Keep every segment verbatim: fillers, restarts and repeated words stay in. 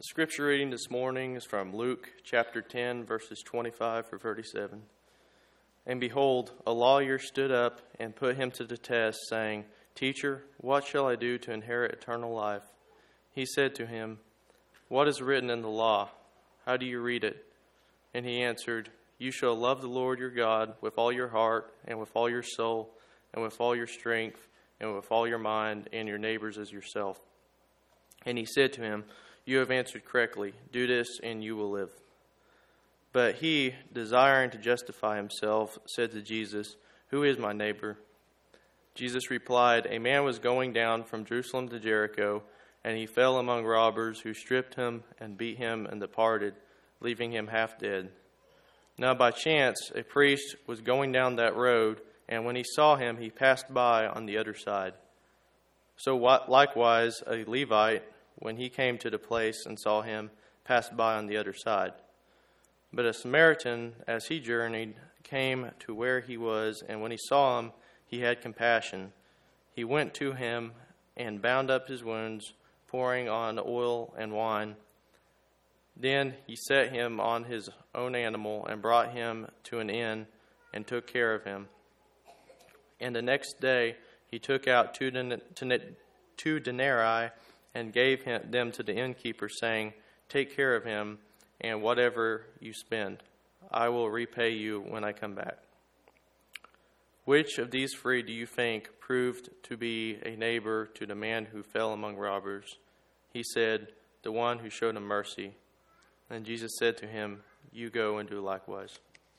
The scripture reading this morning is from Luke chapter ten, verses twenty-five through thirty-seven. And behold, a lawyer stood up and put him to the test, saying, Teacher, what shall I do to inherit eternal life? He said to him, What is written in the law? How do you read it? And he answered, You shall love the Lord your God with all your heart, and with all your soul, and with all your strength, and with all your mind, and your neighbors as yourself. And he said to him, You have answered correctly. Do this, and you will live. But he, desiring to justify himself, said to Jesus, Who is my neighbor? Jesus replied, A man was going down from Jerusalem to Jericho, and he fell among robbers, who stripped him and beat him and departed, leaving him half dead. Now by chance a priest was going down that road, and when he saw him, he passed by on the other side. So likewise a Levite, when he came to the place and saw him, passed by on the other side. But a Samaritan, as he journeyed, came to where he was, and when he saw him, he had compassion. He went to him and bound up his wounds, pouring on oil and wine. Then he set him on his own animal and brought him to an inn and took care of him. And the next day he took out two, den- two denarii and gave him, them to the innkeeper, saying, Take care of him, and whatever you spend, I will repay you when I come back. Which of these three do you think proved to be a neighbor to the man who fell among robbers? He said, The one who showed him mercy. And Jesus said to him, You go and do likewise.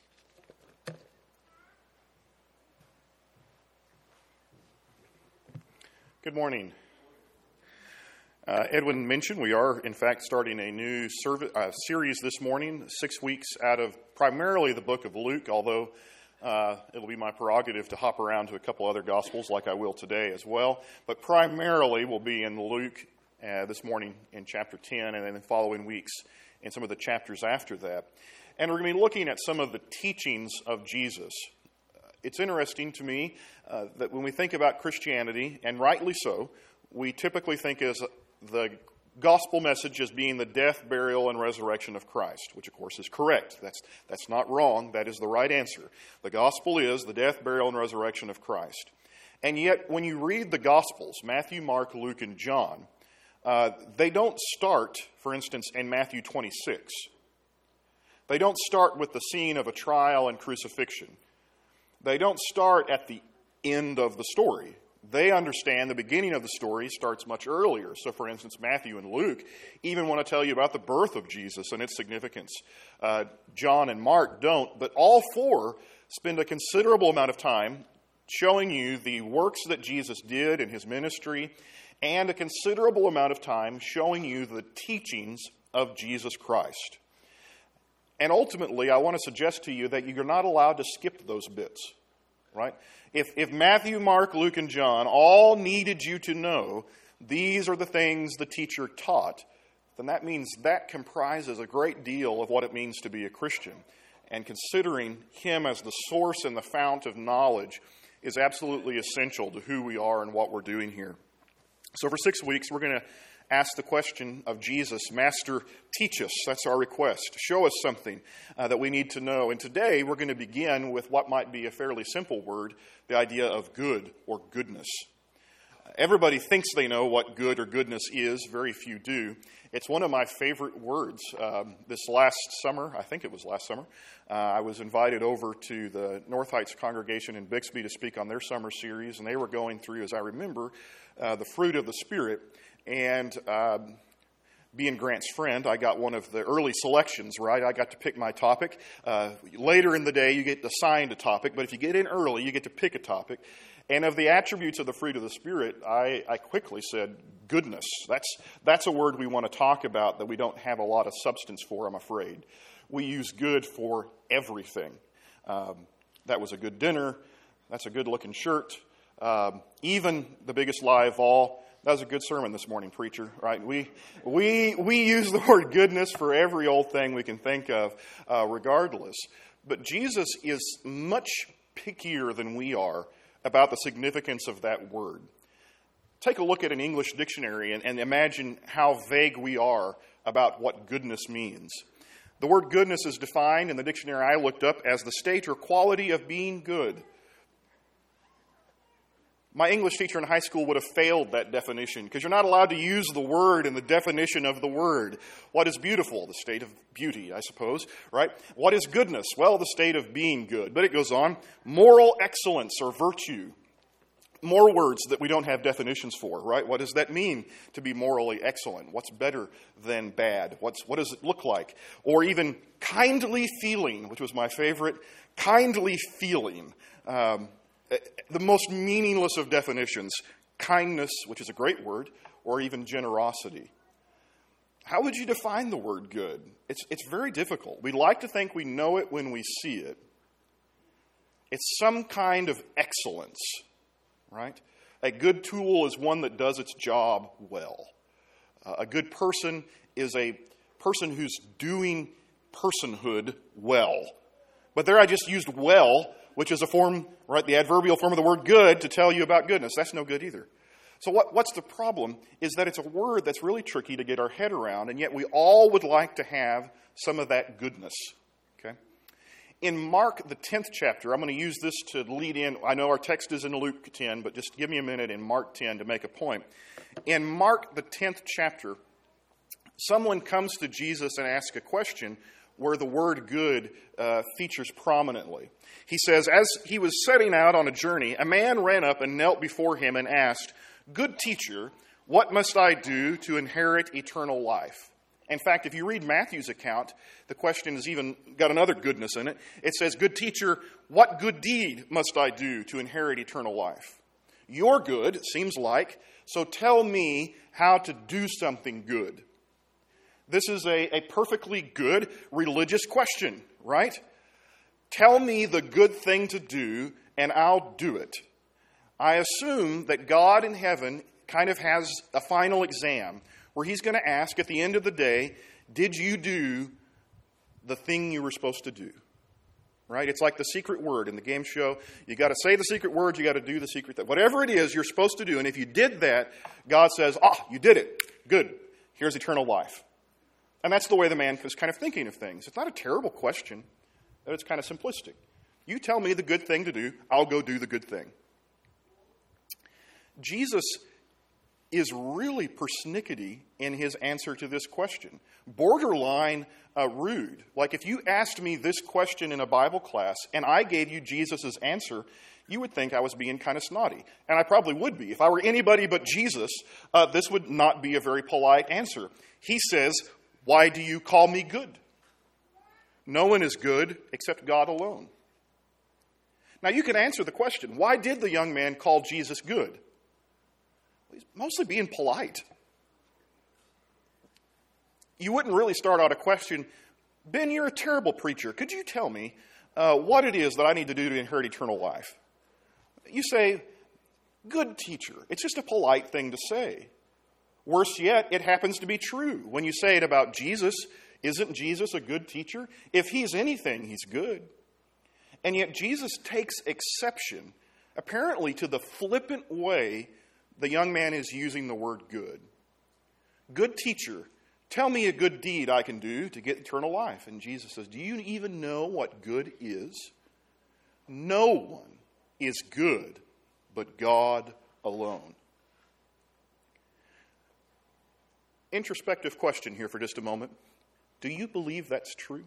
Good morning. Uh, Edwin mentioned we are, in fact, starting a new service, uh, series this morning, six weeks out of primarily the book of Luke, although uh, it'll be my prerogative to hop around to a couple other Gospels like I will today as well. But primarily we'll be in Luke uh, this morning in chapter ten, and then the following weeks in some of the chapters after that. And we're going to be looking at some of the teachings of Jesus. It's interesting to me uh, that when we think about Christianity, and rightly so, we typically think as the gospel message as being the death, burial, and resurrection of Christ, which of course is correct. That's that's not wrong. That is the right answer. The gospel is the death, burial, and resurrection of Christ. And yet, when you read the Gospels, Matthew, Mark, Luke, and John, uh, they don't start, for instance, in Matthew twenty-six. They don't start with the scene of a trial and crucifixion. They don't start at the end of the story. They understand the beginning of the story starts much earlier. So, for instance, Matthew and Luke even want to tell you about the birth of Jesus and its significance. Uh, John and Mark don't, but all four spend a considerable amount of time showing you the works that Jesus did in his ministry and a considerable amount of time showing you the teachings of Jesus Christ. And ultimately, I want to suggest to you that you're not allowed to skip those bits, right? If, if Matthew, Mark, Luke, and John all needed you to know these are the things the teacher taught, then that means that comprises a great deal of what it means to be a Christian. And considering him as the source and the fount of knowledge is absolutely essential to who we are and what we're doing here. So for six weeks, we're going to ask the question of Jesus, Master, teach us. That's our request. Show us something uh, that we need to know. And today we're going to begin with what might be a fairly simple word, the idea of good or goodness. Everybody thinks they know what good or goodness is. Very few do. It's one of my favorite words. Um, this last summer, I think it was last summer, uh, I was invited over to the North Heights congregation in Bixby to speak on their summer series, and they were going through, as I remember, uh, the fruit of the Spirit. And um, being Grant's friend, I got one of the early selections, right? I got to pick my topic. Uh, later in the day, you get assigned a topic, but if you get in early, you get to pick a topic. And of the attributes of the fruit of the Spirit, I, I quickly said, goodness. That's, that's a word we want to talk about that we don't have a lot of substance for, I'm afraid. We use good for everything. Um, that was a good dinner. That's a good-looking shirt. Um, even the biggest lie of all, that was a good sermon this morning, preacher, right? We we we use the word goodness for every old thing we can think of, uh, regardless. But Jesus is much pickier than we are about the significance of that word. Take a look at an English dictionary and, and imagine how vague we are about what goodness means. The word goodness is defined in the dictionary I looked up as the state or quality of being good. My English teacher in high school would have failed that definition because you're not allowed to use the word in the definition of the word. What is beautiful? The state of beauty, I suppose, right? What is goodness? Well, the state of being good. But it goes on. Moral excellence or virtue. More words that we don't have definitions for, right? What does that mean to be morally excellent? What's better than bad? What's, what does it look like? Or even kindly feeling, which was my favorite. Kindly feeling. Um, the most meaningless of definitions. Kindness, which is a great word, or even generosity. How would you define the word good? It's, it's very difficult. We like to think we know it when we see it. It's some kind of excellence. Right? A good tool is one that does its job well. Uh, a good person is a person who's doing personhood well. But there I just used well, which is a form, right, the adverbial form of the word good to tell you about goodness. That's no good either. So what, what's the problem is that it's a word that's really tricky to get our head around, and yet we all would like to have some of that goodness. Okay? In Mark, the tenth chapter, I'm going to use this to lead in. I know our text is in Luke ten, but just give me a minute in Mark ten to make a point. In Mark, the tenth chapter, someone comes to Jesus and asks a question where the word good uh, features prominently. He says, as he was setting out on a journey, a man ran up and knelt before him and asked, "Good teacher, what must I do to inherit eternal life?" In fact, if you read Matthew's account, the question has even got another goodness in it. It says, "Good teacher, what good deed must I do to inherit eternal life?" You're good, it seems like, so tell me how to do something good. This is a, a perfectly good religious question, right? Tell me the good thing to do, and I'll do it. I assume that God in heaven kind of has a final exam where he's going to ask at the end of the day, did you do the thing you were supposed to do? Right? It's like the secret word in the game show. You got to say the secret word, you got to do the secret thing. Whatever it is you're supposed to do, and if you did that, God says, ah, you did it. Good. Here's eternal life. And that's the way the man is kind of thinking of things. It's not a terrible question, but it's kind of simplistic. You tell me the good thing to do, I'll go do the good thing. Jesus is really persnickety in his answer to this question. Borderline uh, rude. Like if you asked me this question in a Bible class and I gave you Jesus' answer, you would think I was being kind of snotty. And I probably would be. If I were anybody but Jesus, uh, this would not be a very polite answer. He says, "Why do you call me good? No one is good except God alone." Now you can answer the question, why did the young man call Jesus good? He's mostly being polite. You wouldn't really start out a question, "Ben, you're a terrible preacher. Could you tell me uh, what it is that I need to do to inherit eternal life?" You say, "Good teacher." It's just a polite thing to say. Worse yet, it happens to be true. When you say it about Jesus, isn't Jesus a good teacher? If he's anything, he's good. And yet Jesus takes exception, apparently, to the flippant way the young man is using the word good. "Good teacher, tell me a good deed I can do to get eternal life." And Jesus says, "Do you even know what good is? No one is good but God alone." Introspective question here for just a moment. Do you believe that's true?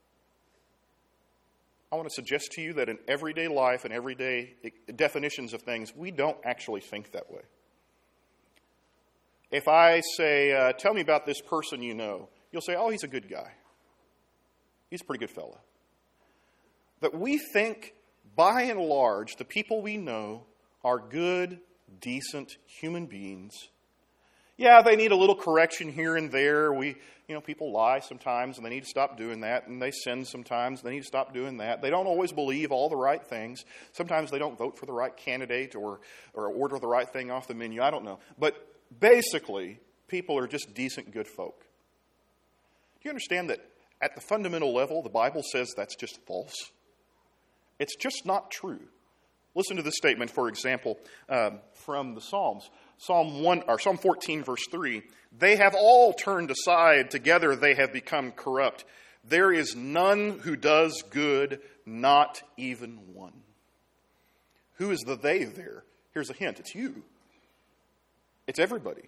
I want to suggest to you that in everyday life and everyday definitions of things, we don't actually think that way. If I say, uh, tell me about this person you know, you'll say, "Oh, he's a good guy. He's a pretty good fella." That we think, by and large, the people we know are good, decent human beings. Yeah, they need a little correction here and there. We, you know, people lie sometimes, and they need to stop doing that. And they sin sometimes, they need to stop doing that. They don't always believe all the right things. Sometimes they don't vote for the right candidate or, or order the right thing off the menu. I don't know. But basically, people are just decent, good folk. Do you understand that at the fundamental level, the Bible says that's just false? It's just not true. Listen to this statement, for example, um, from the Psalms. Psalm one or Psalm fourteen, verse three. They have all turned aside; together they have become corrupt. There is none who does good, not even one. Who is the they there? Here's a hint. It's you. It's everybody.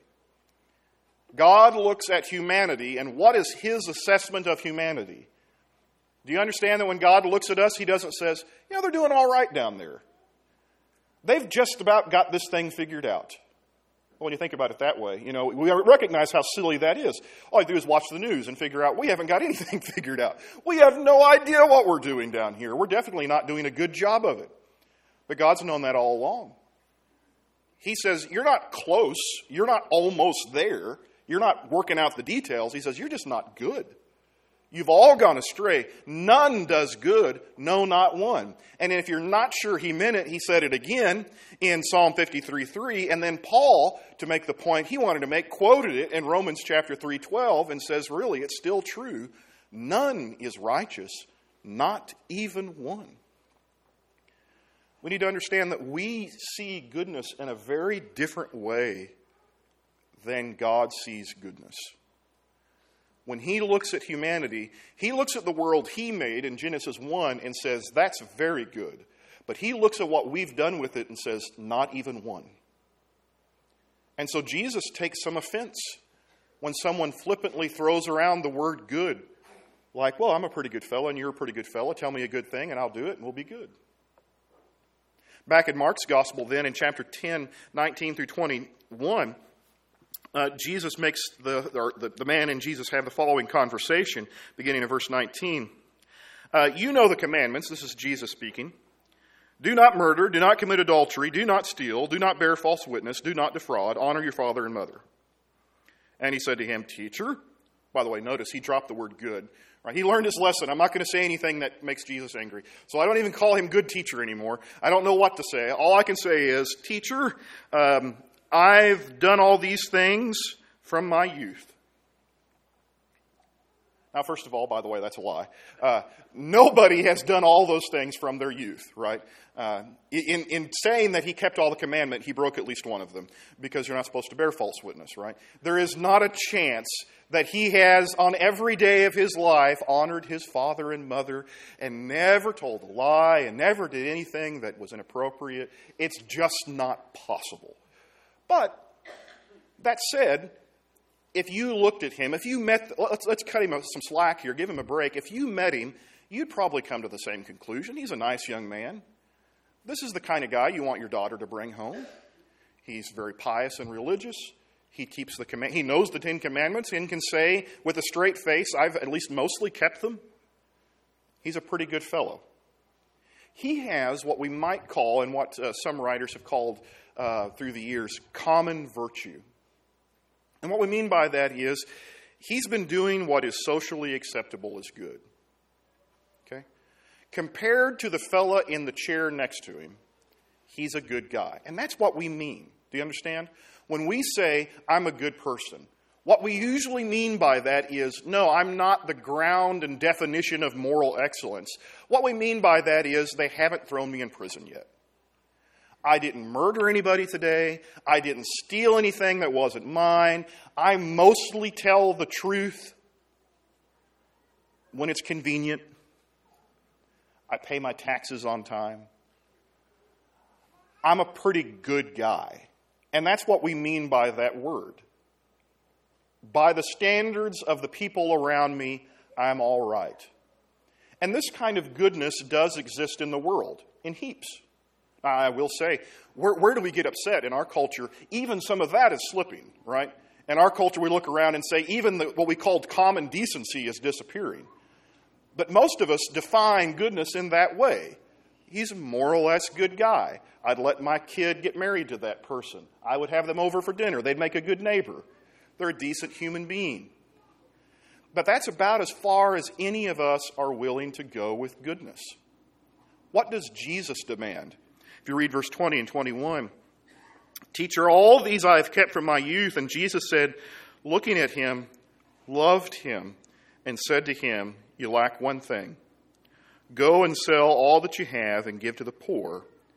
God looks at humanity, and what is his assessment of humanity? Do you understand that when God looks at us, he doesn't say, you know, they're doing all right down there. They've just about got this thing figured out. Well, when you think about it that way, you know, we recognize how silly that is. All you do is watch the news and figure out we haven't got anything figured out. We have no idea what we're doing down here. We're definitely not doing a good job of it. But God's known that all along. He says, you're not close. You're not almost there. You're not working out the details. He says, you're just not good. You've all gone astray. None does good, no, not one. And if you're not sure he meant it, he said it again in Psalm fifty-three three. And then Paul, to make the point he wanted to make, quoted it in Romans chapter three twelve and says, really, it's still true. None is righteous, not even one. We need to understand that we see goodness in a very different way than God sees goodness. When he looks at humanity, he looks at the world he made in Genesis one and says, that's very good. But he looks at what we've done with it and says, not even one. And so Jesus takes some offense when someone flippantly throws around the word good. Like, well, I'm a pretty good fellow and you're a pretty good fellow. Tell me a good thing and I'll do it and we'll be good. Back in Mark's gospel then in chapter ten, nineteen through twenty-one, Uh, Jesus makes the, or the the man and Jesus have the following conversation, beginning in verse nineteen. Uh, you know the commandments. This is Jesus speaking. Do not murder, do not commit adultery, do not steal, do not bear false witness, do not defraud, honor your father and mother. And he said to him, Teacher. By the way, notice he dropped the word good. Right? He learned his lesson. I'm not going to say anything that makes Jesus angry. So I don't even call him good teacher anymore. I don't know what to say. All I can say is, Teacher, um, I've done all these things from my youth. Now, first of all, by the way, that's a lie. Uh, nobody has done all those things from their youth, right? Uh, in, in saying that he kept all the commandment, he broke at least one of them, because you're not supposed to bear false witness, right? There is not a chance that he has, on every day of his life, honored his father and mother and never told a lie and never did anything that was inappropriate. It's just not possible. But, that said, if you looked at him, if you met, let's, let's cut him some slack here, give him a break. If you met him, you'd probably come to the same conclusion. He's a nice young man. This is the kind of guy you want your daughter to bring home. He's very pious and religious. He keeps the command. He knows the Ten Commandments and can say with a straight face, I've at least mostly kept them. He's a pretty good fellow. He has what we might call, and what uh, some writers have called uh, through the years, common virtue. And what we mean by that is he's been doing what is socially acceptable as good. Okay? Compared to the fella in the chair next to him, he's a good guy. And that's what we mean. Do you understand? When we say, I'm a good person, what we usually mean by that is, no, I'm not the ground and definition of moral excellence. What we mean by that is, they haven't thrown me in prison yet. I didn't murder anybody today. I didn't steal anything that wasn't mine. I mostly tell the truth when it's convenient. I pay my taxes on time. I'm a pretty good guy. And that's what we mean by that word. By the standards of the people around me, I'm all right. And this kind of goodness does exist in the world, in heaps. I will say, where, where do we get upset in our culture? Even some of that is slipping, right? In our culture, we look around and say even the, what we called common decency is disappearing. But most of us define goodness in that way. He's a more or less good guy. I'd let my kid get married to that person. I would have them over for dinner. They'd make a good neighbor. They're a decent human being. But that's about as far as any of us are willing to go with goodness. What does Jesus demand? If you read verse twenty and twenty-one, Teacher, all these I have kept from my youth. And Jesus said, looking at him, loved him, and said to him, you lack one thing. Go and sell all that you have and give to the poor,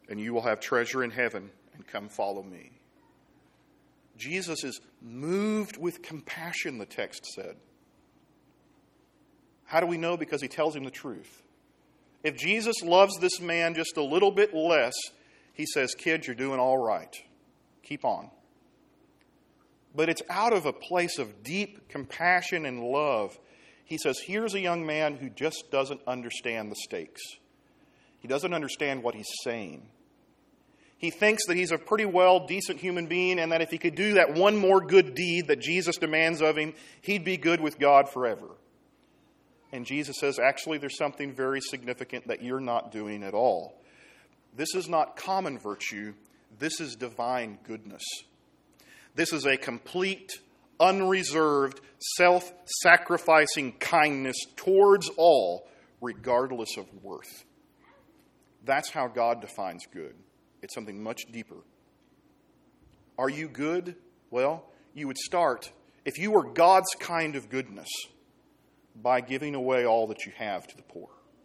and you will have treasure in heaven, and come follow me. Jesus is moved with compassion, the text said. How do we know? Because he tells him the truth. If Jesus loves this man just a little bit less, he says, "Kid, you're doing all right. Keep on." But it's out of a place of deep compassion and love. He says, here's a young man who just doesn't understand the stakes. He doesn't understand what he's saying. He thinks that he's a pretty well decent human being and that if he could do that one more good deed that Jesus demands of him, he'd be good with God forever. And Jesus says, actually, there's something very significant that you're not doing at all. This is not common virtue. This is divine goodness. This is a complete, unreserved, self-sacrificing kindness towards all, regardless of worth. That's how God defines good. It's something much deeper. Are you good? Well, you would start, if you were God's kind of goodness, by giving away all that you have to the poor.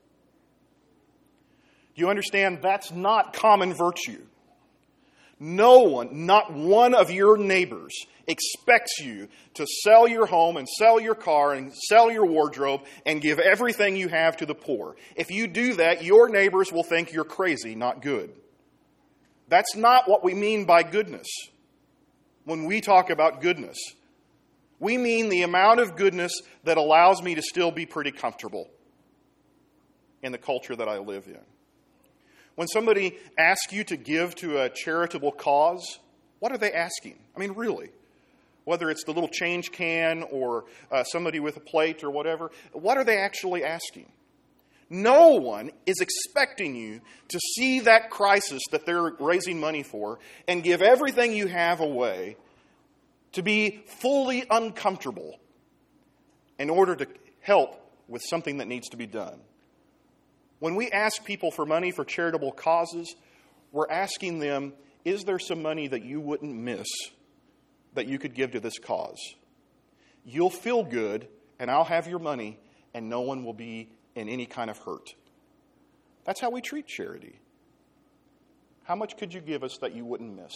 Do you understand? That's not common virtue. No one, not one of your neighbors, expects you to sell your home and sell your car and sell your wardrobe and give everything you have to the poor. If you do that, your neighbors will think you're crazy, not good. That's not what we mean by goodness. When we talk about goodness, we mean the amount of goodness that allows me to still be pretty comfortable in the culture that I live in. When somebody asks you to give to a charitable cause, what are they asking? I mean, really. Whether it's the little change can or uh, somebody with a plate or whatever, what are they actually asking? No one is expecting you to see that crisis that they're raising money for and give everything you have away to be fully uncomfortable in order to help with something that needs to be done. When we ask people for money for charitable causes, we're asking them, is there some money that you wouldn't miss that you could give to this cause? You'll feel good, and I'll have your money, and no one will be in any kind of hurt. That's how we treat charity. How much could you give us that you wouldn't miss?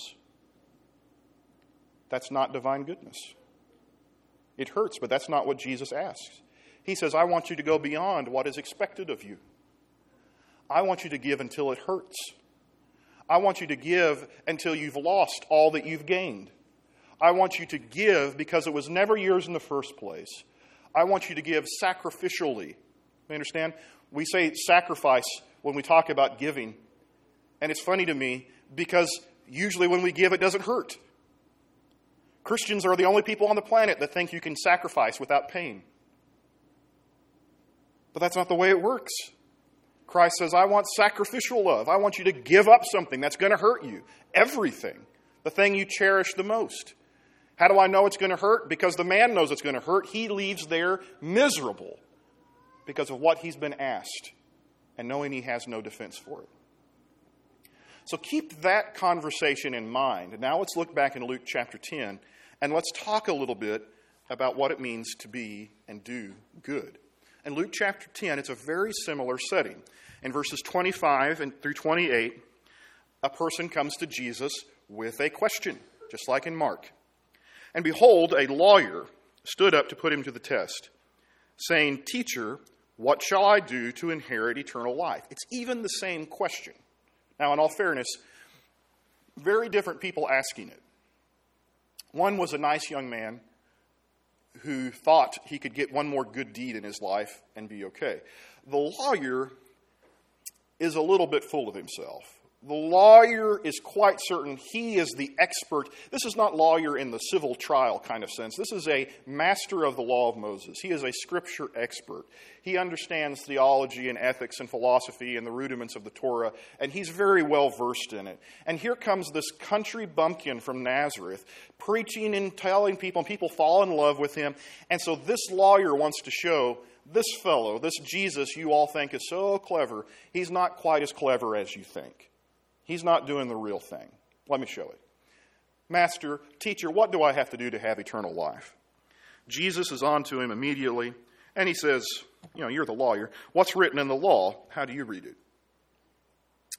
That's not divine goodness. It hurts, but that's not what Jesus asks. He says, I want you to go beyond what is expected of you. I want you to give until it hurts. I want you to give until you've lost all that you've gained. I want you to give because it was never yours in the first place. I want you to give sacrificially. You understand? We say sacrifice when we talk about giving. And it's funny to me because usually when we give, it doesn't hurt. Christians are the only people on the planet that think you can sacrifice without pain. But that's not the way it works. Christ says, I want sacrificial love. I want you to give up something that's going to hurt you. Everything. The thing you cherish the most. How do I know it's going to hurt? Because the man knows it's going to hurt. He leaves there miserable because of what he's been asked and knowing he has no defense for it. So keep that conversation in mind. And now let's look back in Luke chapter ten and let's talk a little bit about what it means to be and do good. In Luke chapter ten, it's a very similar setting. In verses twenty-five and through twenty-eight, a person comes to Jesus with a question, just like in Mark. And behold, a lawyer stood up to put him to the test, saying, Teacher, what shall I do to inherit eternal life? It's even the same question. Now, in all fairness, very different people asking it. One was a nice young man who thought he could get one more good deed in his life and be okay. The lawyer is a little bit full of himself. The lawyer is quite certain he is the expert. This is not lawyer in the civil trial kind of sense. This is a master of the law of Moses. He is a scripture expert. He understands theology and ethics and philosophy and the rudiments of the Torah, and he's very well versed in it. And here comes this country bumpkin from Nazareth preaching and telling people, and people fall in love with him. And so this lawyer wants to show this fellow, this Jesus you all think is so clever, he's not quite as clever as you think. He's not doing the real thing. Let me show it. Master, teacher, what do I have to do to have eternal life? Jesus is on to him immediately, and he says, you know, you're the lawyer. What's written in the law? How do you read it?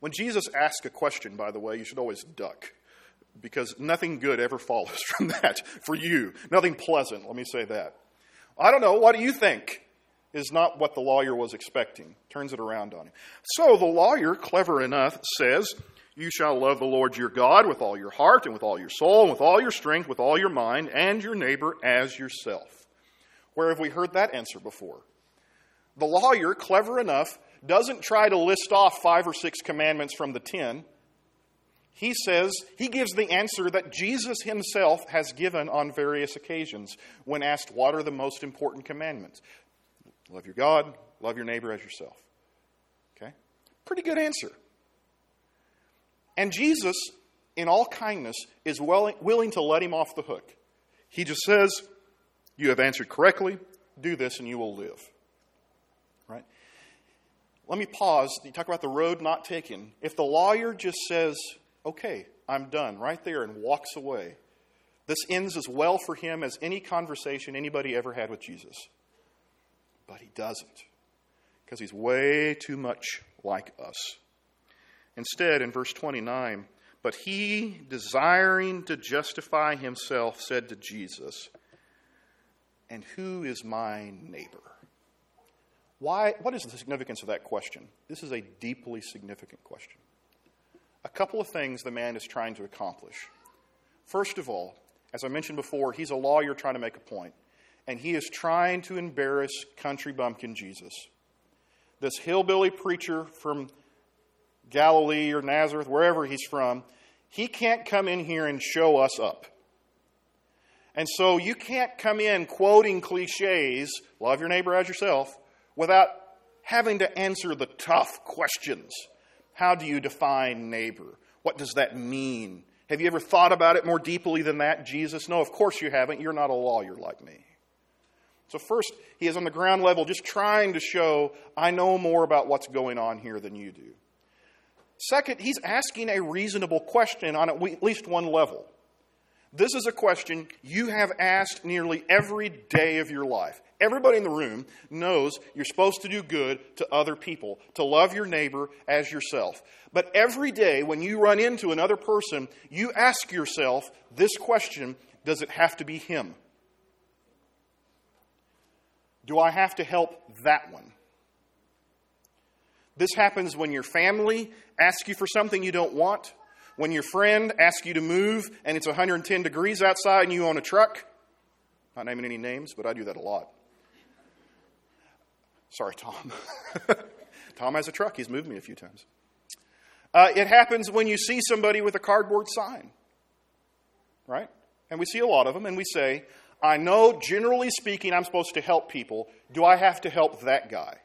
When Jesus asks a question, by the way, you should always duck, because nothing good ever follows from that for you. Nothing pleasant, let me say that. I don't know, what do you think? Is not what the lawyer was expecting. Turns it around on him. So the lawyer, clever enough, says, you shall love the Lord your God with all your heart and with all your soul and with all your strength, with all your mind, and your neighbor as yourself. Where have we heard that answer before? The lawyer, clever enough, doesn't try to list off five or six commandments from the ten. He says, he gives the answer that Jesus himself has given on various occasions when asked, what are the most important commandments? Love your God, love your neighbor as yourself. Okay? Pretty good answer. And Jesus, in all kindness, is willing, willing to let him off the hook. He just says, you have answered correctly, do this and you will live. Right? Let me pause. You talk about the road not taken. If the lawyer just says, okay, I'm done, right there, and walks away, this ends as well for him as any conversation anybody ever had with Jesus. But he doesn't, because he's way too much like us. Instead, in verse twenty-nine, but he, desiring to justify himself, said to Jesus, and who is my neighbor? Why? What is the significance of that question? This is a deeply significant question. A couple of things the man is trying to accomplish. First of all, as I mentioned before, he's a lawyer trying to make a point. And he is trying to embarrass country bumpkin Jesus. This hillbilly preacher from Galilee or Nazareth, wherever he's from, he can't come in here and show us up. And so you can't come in quoting cliches, love your neighbor as yourself, without having to answer the tough questions. How do you define neighbor? What does that mean? Have you ever thought about it more deeply than that, Jesus? No, of course you haven't. You're not a lawyer like me. So first, he is on the ground level just trying to show, I know more about what's going on here than you do. Second, he's asking a reasonable question on at least one level. This is a question you have asked nearly every day of your life. Everybody in the room knows you're supposed to do good to other people, to love your neighbor as yourself. But every day when you run into another person, you ask yourself this question, does it have to be him? Do I have to help that one? This happens when your family asks you for something you don't want, when your friend asks you to move and it's one hundred ten degrees outside and you own a truck. Not naming any names, but I do that a lot. Sorry, Tom. Tom has a truck. He's moved me a few times. Uh, it happens when you see somebody with a cardboard sign, right? And we see a lot of them, and we say, I know, generally speaking, I'm supposed to help people. Do I have to help that guy?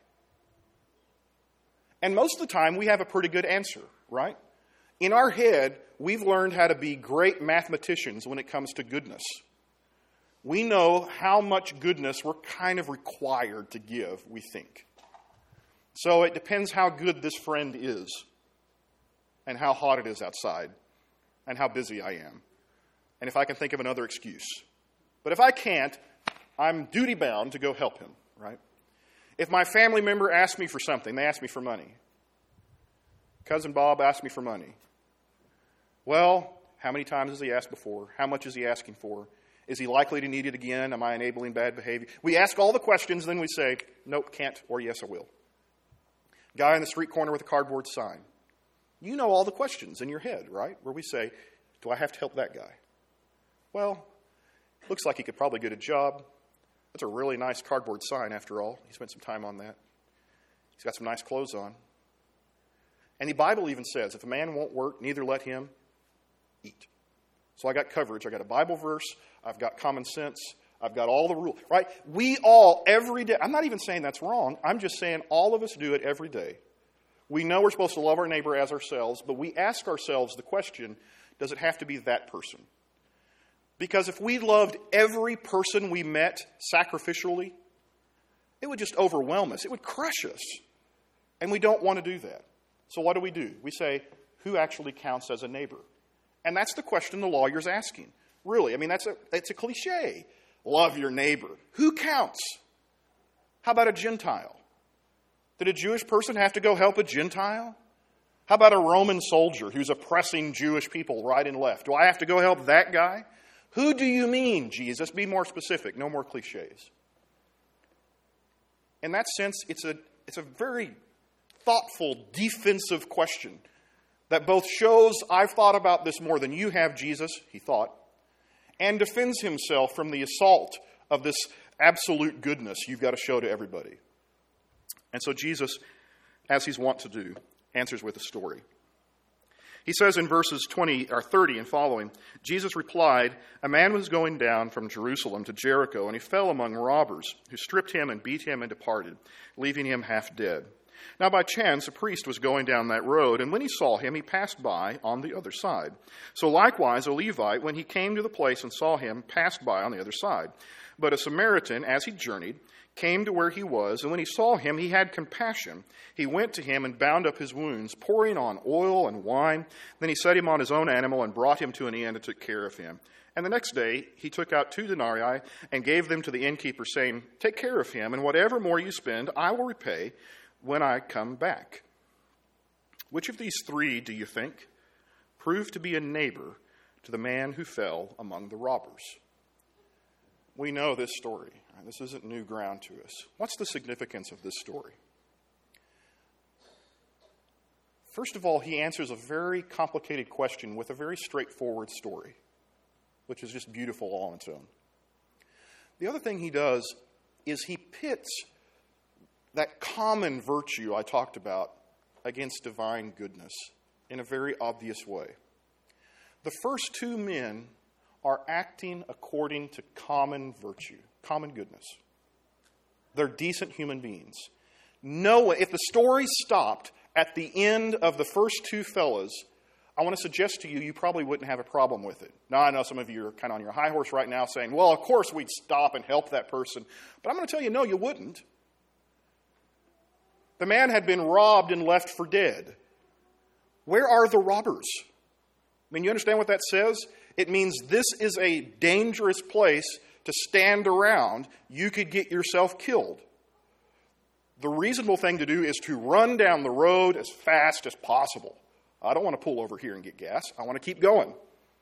And most of the time, we have a pretty good answer, right? In our head, we've learned how to be great mathematicians when it comes to goodness. We know how much goodness we're kind of required to give, we think. So it depends how good this friend is, and how hot it is outside, and how busy I am, and if I can think of another excuse. But if I can't, I'm duty-bound to go help him, right? If my family member asks me for something, they ask me for money. Cousin Bob asked me for money. Well, how many times has he asked before? How much is he asking for? Is he likely to need it again? Am I enabling bad behavior? We ask all the questions, then we say, nope, can't, or yes, I will. Guy in the street corner with a cardboard sign. You know all the questions in your head, right? Where we say, do I have to help that guy? Well, looks like he could probably get a job. That's a really nice cardboard sign, after all. He spent some time on that. He's got some nice clothes on. And the Bible even says, if a man won't work, neither let him eat. So I got coverage. I got a Bible verse. I've got common sense. I've got all the rules, right? We all, every day, I'm not even saying that's wrong. I'm just saying all of us do it every day. We know we're supposed to love our neighbor as ourselves, but we ask ourselves the question, does it have to be that person? Because if we loved every person we met sacrificially, it would just overwhelm us. It would crush us. And we don't want to do that. So what do we do? We say, who actually counts as a neighbor? And that's the question the lawyer's asking. Really, I mean, that's a, it's a cliche. Love your neighbor. Who counts? How about a Gentile? Did a Jewish person have to go help a Gentile? How about a Roman soldier who's oppressing Jewish people right and left? Do I have to go help that guy? Who do you mean, Jesus? Be more specific. No more cliches. In that sense, it's a, it's a very thoughtful, defensive question that both shows I've thought about this more than you have, Jesus, he thought, and defends himself from the assault of this absolute goodness you've got to show to everybody. And so Jesus, as he's wont to do, answers with a story. He says in verses twenty or thirty and following, Jesus replied, "A man was going down from Jerusalem to Jericho, and he fell among robbers, who stripped him and beat him and departed, leaving him half dead. Now by chance a priest was going down that road, and when he saw him, he passed by on the other side. So likewise a Levite, when he came to the place and saw him, passed by on the other side. But a Samaritan, as he journeyed, came to where he was, and when he saw him, he had compassion. He went to him and bound up his wounds, pouring on oil and wine. Then he set him on his own animal and brought him to an inn and took care of him. And the next day he took out two denarii and gave them to the innkeeper, saying, 'Take care of him, and whatever more you spend, I will repay when I come back.' Which of these three, do you think, proved to be a neighbor to the man who fell among the robbers?" We know this story. This isn't new ground to us. What's the significance of this story? First of all, he answers a very complicated question with a very straightforward story, which is just beautiful all on its own. The other thing he does is he pits that common virtue I talked about against divine goodness in a very obvious way. The first two men are acting according to common virtue, common goodness. They're decent human beings. No, if the story stopped at the end of the first two fellas, I want to suggest to you, you probably wouldn't have a problem with it. Now, I know some of you are kind of on your high horse right now saying, well, of course we'd stop and help that person. But I'm going to tell you, no, you wouldn't. The man had been robbed and left for dead. Where are the robbers? I mean, you understand what that says? It means this is a dangerous place to stand around. You could get yourself killed. The reasonable thing to do is to run down the road as fast as possible. I don't want to pull over here and get gas. I want to keep going.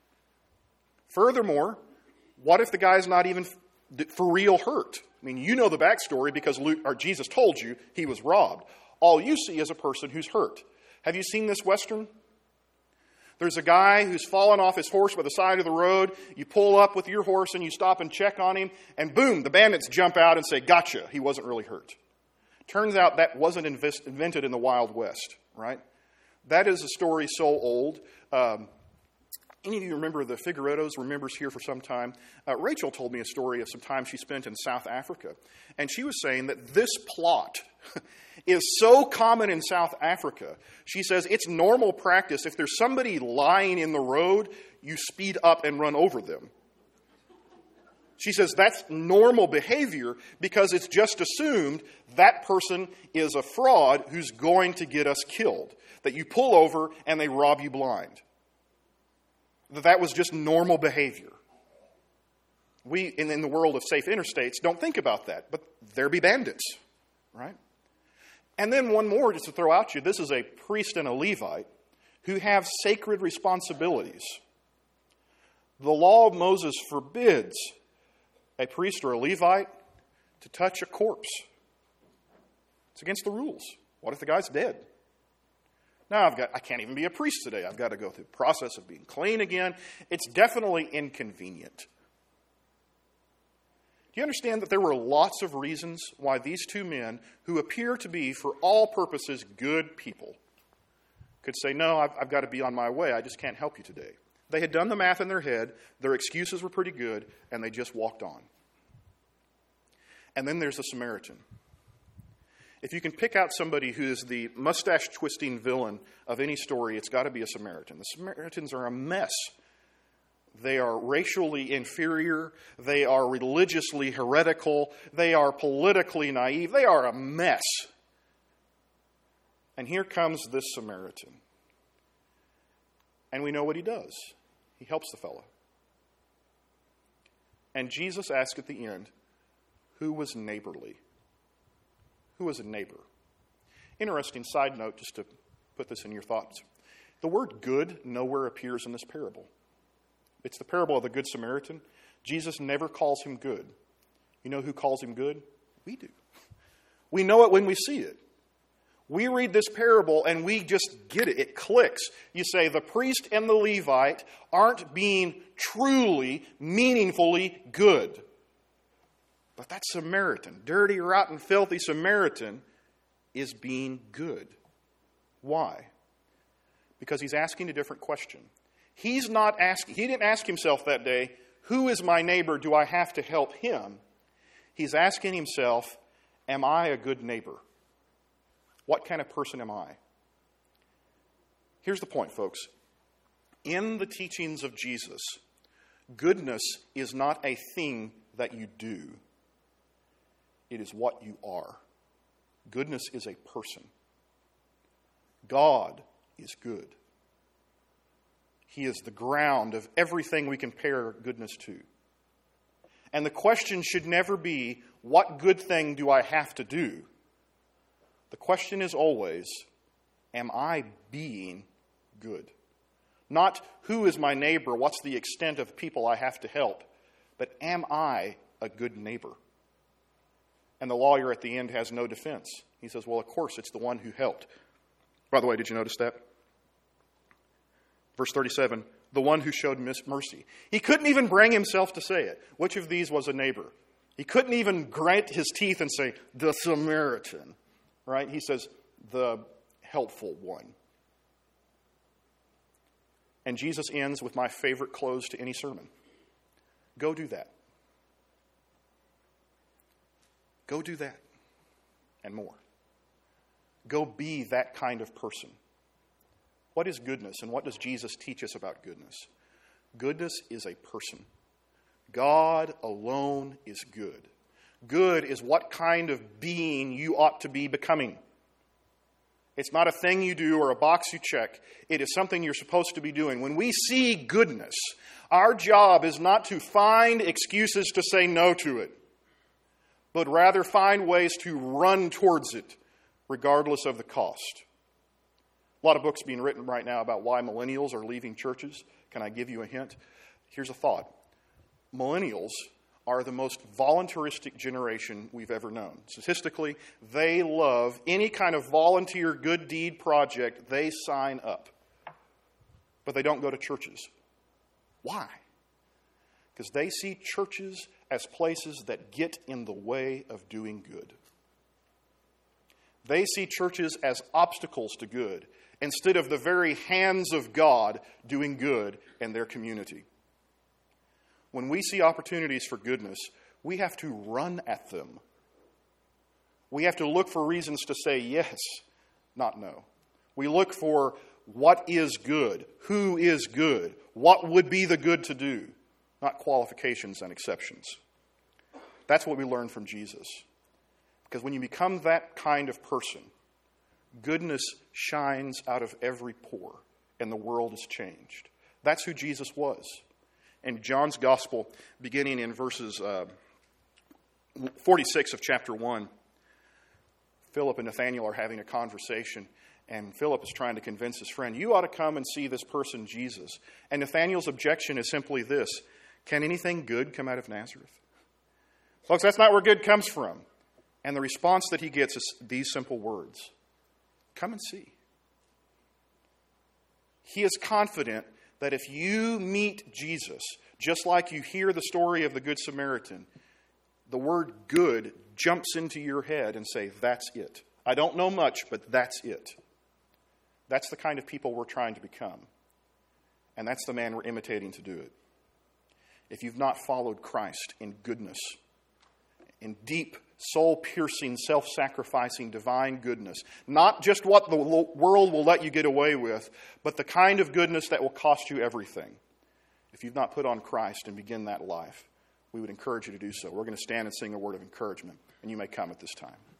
Furthermore, what if the guy's not even for real hurt? I mean, you know the backstory because Luke, or Jesus told you he was robbed. All you see is a person who's hurt. Have you seen this Western? There's a guy who's fallen off his horse by the side of the road. You pull up with your horse and you stop and check on him. And boom, the bandits jump out and say, gotcha, he wasn't really hurt. Turns out that wasn't invest- invented in the Wild West, right? That is a story so old. Um, any of you remember the Figuerettos, remembers here for some time? Uh, Rachel told me a story of some time she spent in South Africa. And she was saying that this plot is so common in South Africa. She says it's normal practice. If there's somebody lying in the road, you speed up and run over them. She says that's normal behavior because it's just assumed that person is a fraud who's going to get us killed. That you pull over and they rob you blind. That that was just normal behavior. We, in, in the world of safe interstates, don't think about that. But there be bandits, right? And then one more just to throw out you. This is a priest and a Levite who have sacred responsibilities. The law of Moses forbids a priest or a Levite to touch a corpse. It's against the rules. What if the guy's dead? Now I've got, I can't even be a priest today. I've got to go through the process of being clean again. It's definitely inconvenient. Do you understand that there were lots of reasons why these two men, who appear to be, for all purposes, good people, could say, no, I've, I've got to be on my way. I just can't help you today. They had done the math in their head. Their excuses were pretty good, and they just walked on. And then there's a Samaritan. If you can pick out somebody who is the mustache-twisting villain of any story, it's got to be a Samaritan. The Samaritans are a mess. They are racially inferior. They are religiously heretical. They are politically naive. They are a mess. And here comes this Samaritan. And we know what he does. He helps the fellow. And Jesus asked at the end, who was neighborly? Who was a neighbor? Interesting side note, just to put this in your thoughts. The word good nowhere appears in this parable. It's the parable of the Good Samaritan. Jesus never calls him good. You know who calls him good? We do. We know it when we see it. We read this parable and we just get it. It clicks. You say the priest and the Levite aren't being truly, meaningfully good. But that Samaritan, dirty, rotten, filthy Samaritan, is being good. Why? Because he's asking a different question. He's not asking, he didn't ask himself that day, who is my neighbor? Do I have to help him? He's asking himself, am I a good neighbor? What kind of person am I? Here's the point, folks. In the teachings of Jesus, goodness is not a thing that you do. It is what you are. Goodness is a person. God is good. He is the ground of everything we compare goodness to. And the question should never be, what good thing do I have to do? The question is always, am I being good? Not who is my neighbor, what's the extent of people I have to help, but am I a good neighbor? And the lawyer at the end has no defense. He says, well, of course, it's the one who helped. By the way, did you notice that? Verse thirty-seven, the one who showed mercy. He couldn't even bring himself to say it. Which of these was a neighbor? He couldn't even grant his teeth and say, the Samaritan. Right? He says, the helpful one. And Jesus ends with my favorite close to any sermon. Go do that. Go do that. And more. Go be that kind of person. What is goodness, and what does Jesus teach us about goodness? Goodness is a person. God alone is good. Good is what kind of being you ought to be becoming. It's not a thing you do or a box you check. It is something you're supposed to be doing. When we see goodness, our job is not to find excuses to say no to it, but rather find ways to run towards it, regardless of the cost. A lot of books being written right now about why millennials are leaving churches. Can I give you a hint? Here's a thought. Millennials are the most voluntaristic generation we've ever known. Statistically, they love any kind of volunteer good deed project, they sign up. But they don't go to churches. Why? Because they see churches as places that get in the way of doing good. They see churches as obstacles to good, instead of the very hands of God doing good in their community. When we see opportunities for goodness, we have to run at them. We have to look for reasons to say yes, not no. We look for what is good, who is good, what would be the good to do, not qualifications and exceptions. That's what we learn from Jesus. Because when you become that kind of person, goodness shines out of every pore, and the world is changed. That's who Jesus was. In John's Gospel, beginning in verses uh, forty-six of chapter one, Philip and Nathanael are having a conversation, and Philip is trying to convince his friend, you ought to come and see this person, Jesus. And Nathanael's objection is simply this, can anything good come out of Nazareth? Folks, that's not where good comes from. And the response that he gets is these simple words. Come and see. He is confident that if you meet Jesus, just like you hear the story of the Good Samaritan, the word good jumps into your head and say, that's it. I don't know much, but that's it. That's the kind of people we're trying to become. And that's the man we're imitating to do it. If you've not followed Christ in goodness, in deep, soul-piercing, self-sacrificing, divine goodness. Not just what the world will let you get away with, but the kind of goodness that will cost you everything. If you've not put on Christ and begin that life, we would encourage you to do so. We're going to stand and sing a word of encouragement, and you may come at this time.